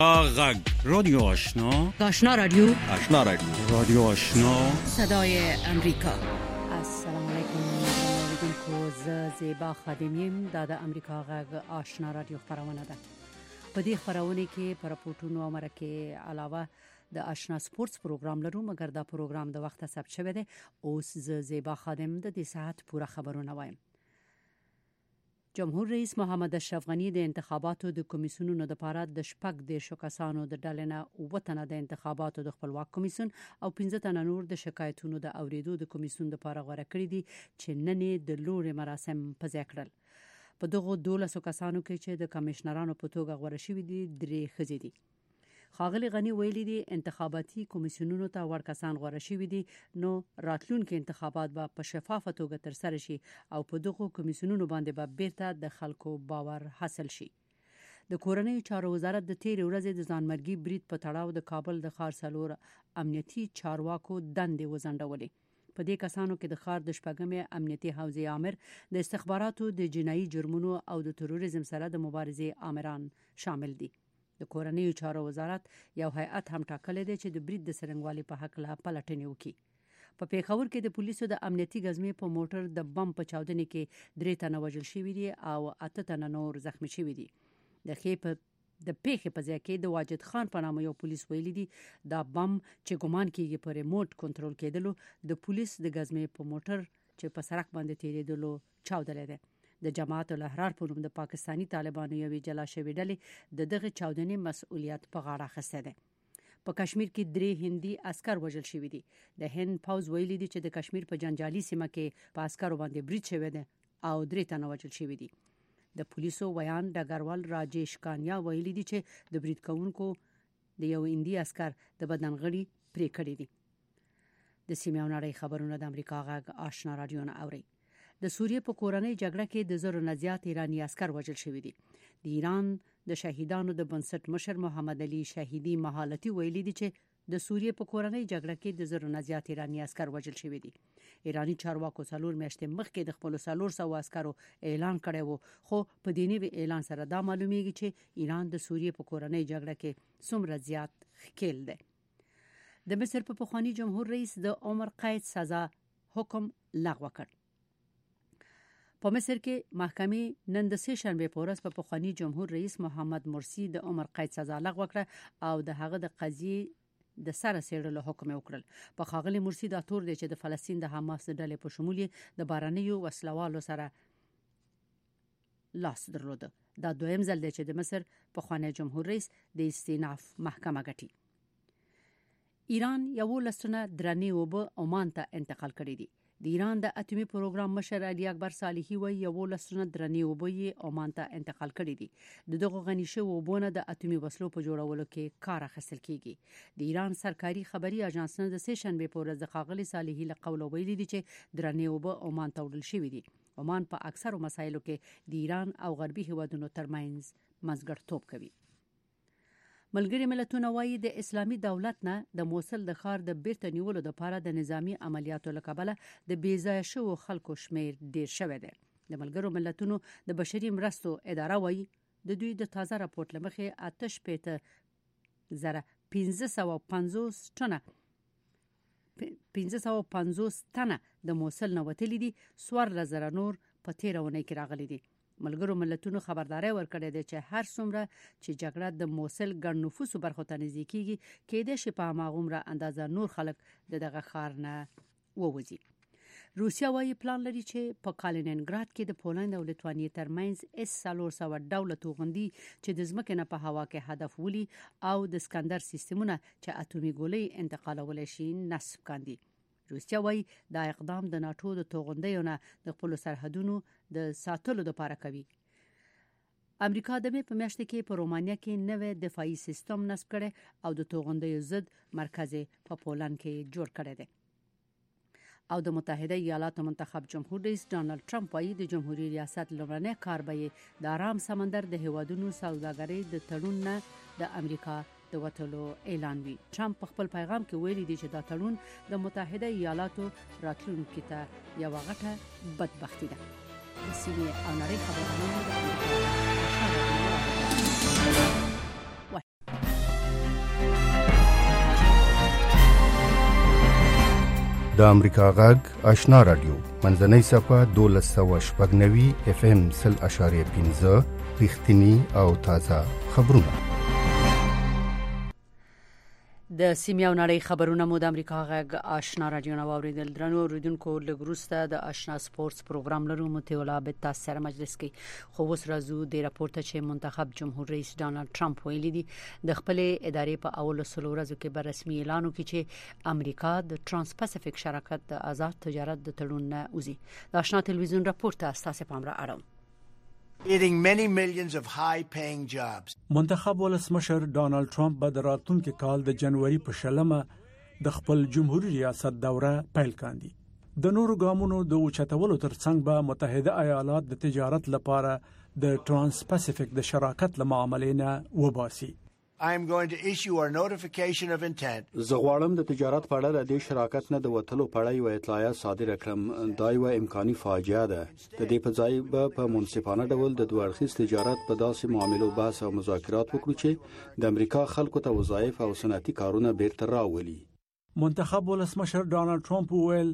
غږ رادیو آشنا رادیو رادیو آشنا صدای امریکا. السلام علیکم اوریدونکو، زیبا خادمیم د امریکا غږ آشنا رادیو خبرونه ده. په دې خبرونه کې پر راپورټونو او مرکه علاوه د آشنا سپورتس پروګرام لرو، مګر دا پروګرام د وخت ثبت شوی دی. اوس زیبا خادم د دې ساعت پوره خبرونه وایم. جمهور رئیس محمد اشرف غنی د انتخاباتو د کمیسیونونو د لپاره د شپږ دیرشو کسانو د ډلې نه اووه تنه د انتخاباتو د خپلواک کمیسیون او 15 تنه نور د شکایتونو د اوریدو د کمیسیون د لپاره غوړه کړی دي چې نن د لوري مراسم په ځای کړل. په دغه 12 کسانو کې چې د کمشنرانو په توګه غوړه شوي دي 3 ښځې دي. خاغلی غنی ویلي دي انتخاباتي کمیسیونونو ته ور کسان غوړه شوي دي، نو راتلونکي انتخابات به په شفافه توګه تر سره شي او په دغه کمیسیونونو باندې به بیرته د خلکو باور حاصل شي. د کورنۍ چارو وزارت د تیر ورځې د ځانمرګي برید په تړاو د کابل د ښار څلور امنیتي چارواکو دندې وځنډولې. په دې کسانو کې د ښار د شپږمې امنیتي حوزې آمر، د استخباراتو د جنایي جرمونو او د تروریزم سره د مبارزې آمران شامل دي. د کورنۍ چارو وزارت یو هیئت هم ټاکلی دی چې د برید د څرنګوالي په حق لا پلټنې وکړي. په پیښور کې د پولیسو د امنیتي غزمې په موټر د بم په چاودنې کې 3 تنه وژل شوي دي او 8 تنه نور زخمی شوي دي. د پیښې په ځای کې د واجد خان په نامه یو پولیس ویلي دي دا بم چې ګمان کېږي په ریموټ کنټرول کېدلو د پولیس د غزمې په موټر چې په سړک باندې تیریدلو چاودلې ده. د جماعت الاحرار په نوم د پاکستانی طالبانو یوې جلا شوې ډلې د دغه چاودنې مسؤلیت په غاړه اخیستی دی. په کشمیر کې 3 هندي عسكر وژل شوي دي. د هند پوز ویلي دي چې د کشمیر په جنجالي سیمه کې په عسکرو باندې برید شوی دی او 3 تنه وژل شوي دي. د پولیسو ویان ډګروال راجیش کانیا ویلي دي چې د برید کوونکو د یو هندي عسكر د بدن غړي پرې کړی دي. د سیمه او نړۍ خبرونه د امریکا غږ آشنا رادیو نه اوري. د سوریې په کورنۍ جګړه کې د زرو نه زیات ایرانی عسكر وژل شوي دي. د ایران د شهیدانو د بنسټ مشر محمد علي شهیدی مهالتي ویلي دي چې د سوریې په کورنۍ جګړه کې د زرو نه زیات ایرانی عسكر وژل شوي دي. ایرانی چارواکو 4 میاشتې مخکې د خپل 400 عسکرو اعلان کړی وو، خو په دې نوي اعلان سره دا معلومیږي چې ایران د سوریې په کورنۍ جګړه کې څومره زیات ښکیل دی. د مصر په پخوانی جمهور رئیس د عمر قید سزا حکم لغوه کړ. په مصر کې محکمې نن د سه شنبه په ورځ په پخوانی جمهور رئیس محمد مرسی د عمر قید سزا لغوه کړه او د هغه د قضیې د سره څېړلو حکم وکړل. په خاغلی مرسی دا تور دی چې د فلسطین د حماس ډلې په شمول د بارنیو وسلوالو سره لاس درلود. دا دویم ځل دی چې د مصر پخوانی جمهور رئیس د استیناف محکمه ګټي. ایران یو لسنه درنې وبه عمان ته انتقال کړی دي. د ایران د اټومي پروګرام مشر علي اکبر صالحي وایي یو لسنه درنې وبه عمان ته انتقال کړی دي. د دغه غني شو وبونه د اټومي وسلو په جوړولو کې کار اخیستل کیږي. د ایران سرکاري خبري اژانس نه د سه شنبه په ورځ د خاغلی صالحي له قوله ویلي دي چې درنې وبه عمان ته وړل شوی دي. عمان په اکثرو مسایلو کې د ایران او غربي هیوادونو ترمنځ منځګړیتوب کوي. ملګری ملتونه وایي د اسلامي دولت نه د موصل د ښار د بیرته نیولو لپاره د نظامی عملیاتو له کبله د بیځایه شوو خلکو شمیر ډیر شوی دی. د ملګرو ملتونو د بشري مرستو اداره وایي د دوی د تازه راپورټ لمخې 8550 تنه د موصل نه وتلي دي، 14,000 نور په 13 اونۍ کې راغلي دي. ملګرو ملتونو خبرداري ورکړې ده چې هر څومره چې جګړه د موصل ګڼ نفوسو برخو ته نږدې کیږي کېدای شي په هماغومره اندازه نور خلک دغه ښار نه ووځي. روسیا وايي پلان لري چې په کالینینګراد کې د پولند او لیتوانیا ترمنځ S-400 ډوله توغندي چې د ځمکې نه په هوا کې هدف ولي او د سکندر سیستمونه چې اټومي ګولۍ انتقالولی شي نصب کاندي. روسیا وايي دا اقدام د ناتو د توغندیو نه د خپل سرحدونو د ساتلو لپاره کوي. امریکا د مې په میاشت کې په رومانیا کې نوې دفاعي سیستم نصب کړي او د توغندیو ضد مرکز په پولند کې جوړ کړی دی. او د متحده ایالاتو منتخب جمهور رئیس ډانلډ ټرمپ وايي د جمهوریت ریاست لومړنی کار به د آرام سمندر د هیوادونو سوداګرۍ د تړون نه د امریکا د وټلو اعلان وی. ټرمپ په خپل پیغام کې ویلي دی چې دا تړون د متحده ایالاتو راتلونکي ته یو غټه بدبختی ده. د سیمې او نړۍ خبرونه د امریکا غږ آشنا رادیو منځنۍ صفه 1290 FM 0.15 رښتینی او تازه خبرونه. د سیمه او نړۍ خبرونه مو د امریکا غږ آشنا رادیو نو اوریدل. درنو اوریدونکو لګروسته د آشنا سپورتس پروګرام لرو متولا به تاسو سره مجلس کې خو وس راځو د راپورته چې منتخب جمهور رئیس ډانلډ ټرمپ ویلي دي د خپل ادارې په اول سلو ورځو کې به رسمي اعلان وکړي چې امریکا د ترانس پاسفیک شراکت د آزاد تجارت د تړون نه وځي. د آشنا تلویزیون راپورته تاسو پام را اړوم. Eating many millions of high-paying jobs. منتخب ولسمشر ډانلډ ټرمپ به د راتلونکي کال د جنوري په 10 د خپل جمهوریت ریاست دوره پیل کاندي. د نورو ګامونو د اوچتولو ترڅنګ به متحده ایالات د تجارت لپاره د ترانس پاسفیک د شراکت لمعاملې نه وباسي. I am going to issue our notification of intent. زه غواړم د تجارت په اړه د شراکت نه د وټلو په اړه یو اطلاعیه صادره کړم. دا یو امکاني فاجعه ده. د دې په ځای به په منصفانه ډول د دوه اړخیز تجارت په داسې معاملو بحث او مذاکرات وکړو چې د امریکا خلکو ته وظایف او صنعتي کارونه بیرته راولي. منتخب ولسمشر ډانلډ ټرمپ ویل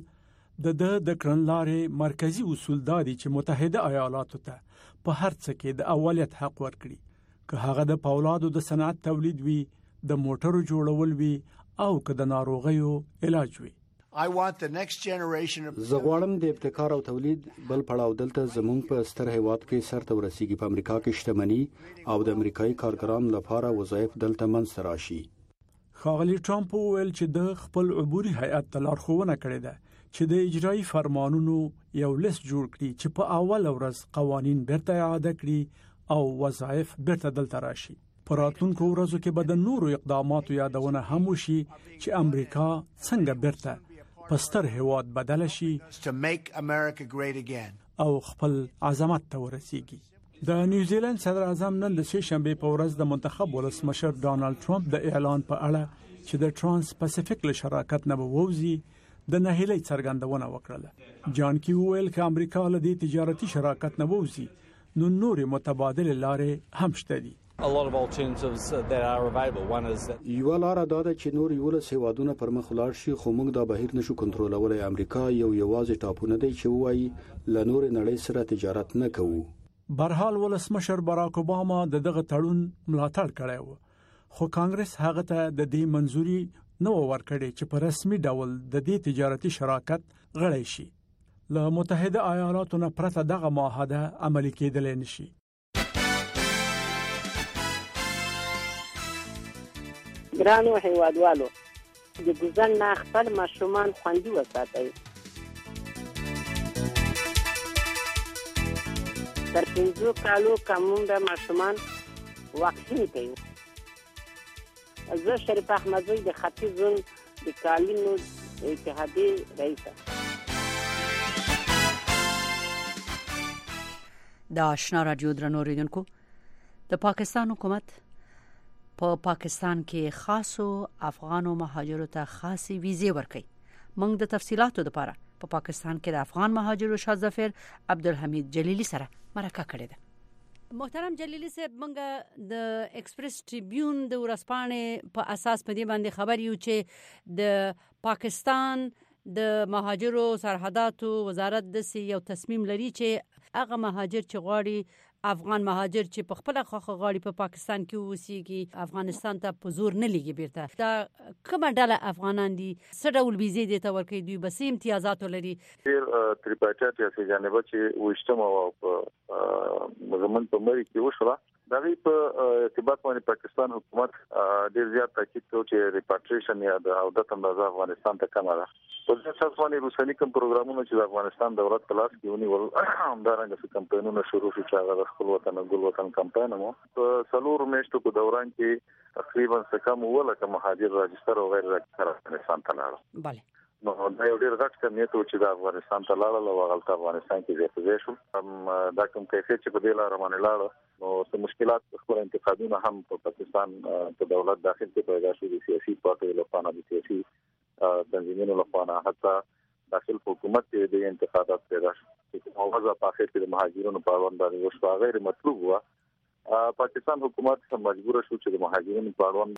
د کړنلارې مرکزی اصول دادي چې متحده ایالاتو ته په هر څه کې د اولیت حق ورکړي. که هغه د پاولادو د صنعت تولید وي، د موټرو جوړول وي او که د ناروغیو علاج وي. I want the next generation of زه غواړم د ابتکار او تولید بل پړاو دلته زموږ په ستر هیواد کې سرته ورسیږي. په امریکا کې شتمني او د امریکایي کارګرانو لپاره وظایف دلته منځته راشي. ښاغلي ټرمپ ویل چې د خپل عبوري هیئت ته لارښوونه کړې ده چې د اجرایي فرمانونو یو لیست جوړ کړي چې په اول ورځ قوانین بیرته اعاده کړي او وظایف بیرته دلته راشي. په راتلونکو ورځو کې به د نورو اقداماتو یادونه هم وشي چې امریکا څنګه بیرته په ستر هیواد بدل شي to make America great again. او خپل عظمت ته ورسیږي. د نیوزیلند صدر اعظم نن د شنبه په ورځ د منتخب ولسمشر ډانلډ ټرمپ د اعلان په اړه چې د ترانس پاسفیک له شراکت نه ووځي د نهیلۍ څرګندونه وکړه. جان کی ویل چې امریکا له دې تجارتي شراکت نه ووځي نو نورې متبادل لارې هم شته دي. A lot of alternatives that are available. One is that یو لار دا ده چې نور یو له هیوادونو پر مخ ولاړ شي، خو موږ دا بهیر نشو کنټرولولای. امریکا یوازې ټاپونه دی چې وایي له نور نړۍ سره تجارت نه کوو. برحال ولسمشر باراک اوباما دغه تړون ملاتړ کړی و، خو کانګرس هغه ته د دې منځوري نه ورکړي چې په رسمي ډول د دې تجارتي شراکت غړی شي. له متحده ایالاتو نه پرته دغه معاهده عملي کېدلی نشي. ګرانو هیوادوالو، د ګوزن نه خپل ماشومان خوندي وساتئ. تر 5 کالو کوم د ماشومان واکسین کوي. زه شریف احمدزی د ختیځ زون د کالینو اتحادیې رئیس. د آشنا رادیو درنو اوریدونکو، د پاکستان حکومت په پاکستان کې خاصو افغانو مهاجرو ته خاصي ویزې ورکړي. موږ د تفصيلاتو لپاره په پاکستان کې د افغان مهاجرو شاه ظفر عبدالحمید جلیلی سره مرکه کړې ده. محترم جلیلی صاحب، موږ د ایکسپریس ټریبیون د ورځپاڼې په اساس په دې باندې خبر یو چې د پاکستان د مهاجرو سرحداتو وزارت د یو تصمیم لري چې هغه مهاجر چې غواړي، افغان مهاجر چې په خپل خوخه غواړي په پاکستان کې اوسېږي، افغانستان ته په زور نه لګي بیرته. دا کومه ډله افغانان دي؟ څه ډول ویزې دي ته ورکوي؟ دوی به څه امتیازات ولري؟ تریپاټات یا سجانبه چې وشتمه په زمون په مری کې وشوه، دا وی په ارتباط باندې پاکستان حکومت ډیر زیات تاکید کوي چې ریپاټریشن یا د عودت اندازه افغانستان ته کمه ده. په دې اساس باندې روساني کوم پروګرامونه چې د افغانستان دولت کلاس کې ونیول، همدارنګه کمپاینونه شروع شو چې هغه خپل وطن ګل وطن کمپاین مو په څلور میاشتو په دوران کې تقریبا څه کم ولکه مهاجر راجستر او غیر راجستر افغانستان ته لاړل. بله، نو دا یو ډیر غټ کمیت و چې د افغانستان ته لاړل او هغه افغانستان کې ځای شو. دا کوم کیفیت چې په دې لار باندې لاړل، نو څه مشکلات خپل انتقادونه هم په پاکستان په دولت داخل کې پیدا شو. د سیاسي پارټیو لپاره، د سیاسي تنظیمونو لپاره، حتی داخل حکومت کې د انتقادات پیدا شو چې موازه په اخر کې د مهاجرونو په اړوند باندې وشو غیر مطلوب و. پاکستان حکومت مجبور شو چې د مهاجرینو په اړوند